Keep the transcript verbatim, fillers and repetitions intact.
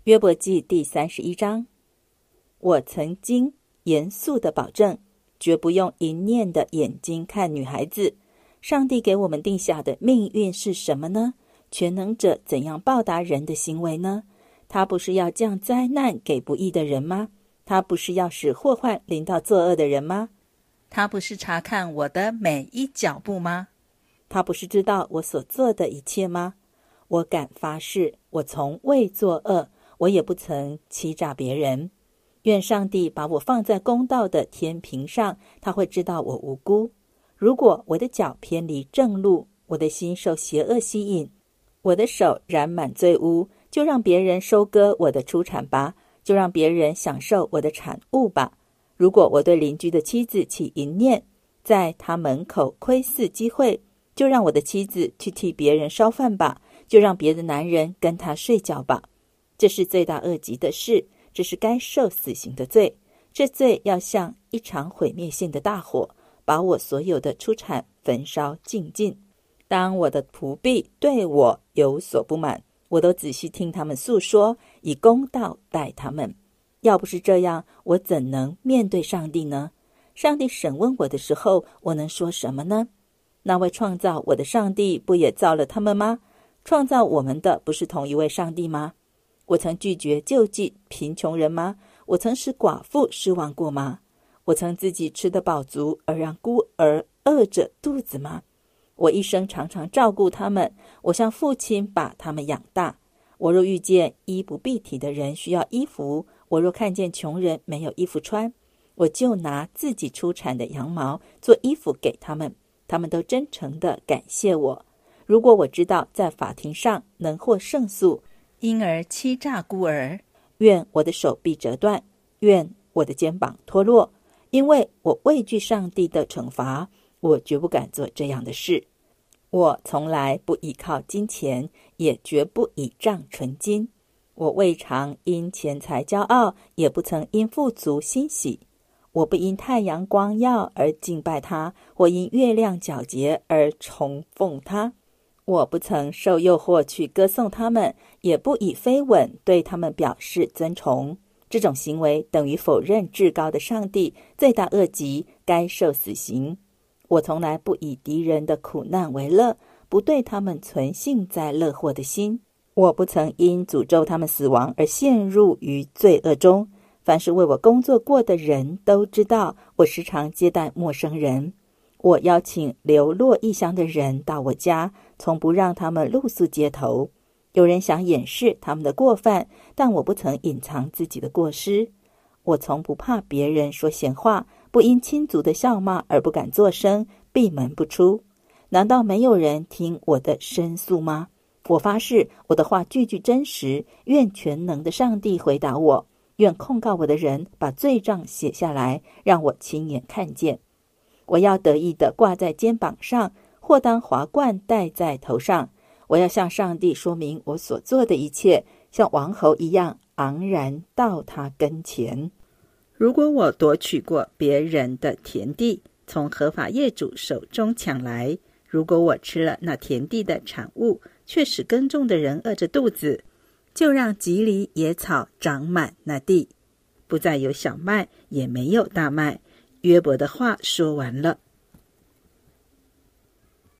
约伯记第三十一章，我曾经严肃地保证，绝不用一念的眼睛看女孩子。上帝给我们定下的命运是什么呢？全能者怎样报答人的行为呢？他不是要降灾难给不义的人吗？他不是要使祸患临到作恶的人吗？ 他不是查看我的每一脚步吗？ 他不是知道我所做的一切吗？我敢发誓，我从未作恶，我也不曾欺诈别人。愿上帝把我放在公道的天平上，他会知道我无辜。如果我的脚偏离正路，我的心受邪恶吸引，我的手染满罪污，就让别人收割我的出产吧，就让别人享受我的产物吧。如果我对邻居的妻子起淫念，在他门口窥伺机会，就让我的妻子去替别人烧饭吧，就让别的男人跟他睡觉吧。这是罪大恶极的事，这是该受死刑的罪。这罪要像一场毁灭性的大火，把我所有的出产焚烧尽尽。当我的仆婢对我有所不满，我都仔细听他们诉说，以公道待他们。要不是这样，我怎能面对上帝呢？上帝审问我的时候，我能说什么呢？那位创造我的上帝不也造了他们吗？创造我们的不是同一位上帝吗？我曾拒绝救济贫穷人吗？我曾使寡妇失望过吗？我曾自己吃得饱足而让孤儿饿着肚子吗？我一生常常照顾他们，我像父亲把他们养大。我若遇见衣不蔽体的人需要衣服，我若看见穷人没有衣服穿，我就拿自己出产的羊毛做衣服给他们，他们都真诚地感谢我。如果我知道在法庭上能获胜诉， 因而欺诈孤儿， 愿我的手臂折断，愿我的肩膀脱落，因为我畏惧上帝的惩罚，我绝不敢做这样的事。我从来不依靠金钱，也绝不倚仗纯金。我未尝因钱财骄傲，也不曾因富足欣喜。我不因太阳光耀而敬拜他，或因月亮皎洁而崇奉他。我不曾受诱惑去歌颂他们，也不以飞吻对他们表示尊崇。这种行为等于否认至高的上帝，罪大恶极，该受死刑。我从来不以敌人的苦难为乐，不对他们存幸灾乐祸的心。我不曾因诅咒他们死亡而陷入于罪恶中。凡是为我工作过的人都知道，我时常接待陌生人。我邀请流落异乡的人到我家，从不让他们露宿街头。有人想掩饰他们的过犯，但我不曾隐藏自己的过失。我从不怕别人说闲话，不因亲族的笑骂而不敢作声，闭门不出。难道没有人听我的申诉吗？我发誓，我的话句句真实，愿全能的上帝回答我，愿控告我的人把罪状写下来，让我亲眼看见。我要得意地挂在肩膀上，或当华冠戴在头上。我要向上帝说明我所做的一切，像王侯一样昂然到他跟前。 如果我夺取过别人的田地，从合法业主手中抢来，如果我吃了那田地的产物，却使耕种的人饿着肚子，就让吉藜野草长满那地，不再有小麦，也没有大麦。约伯的话说完了。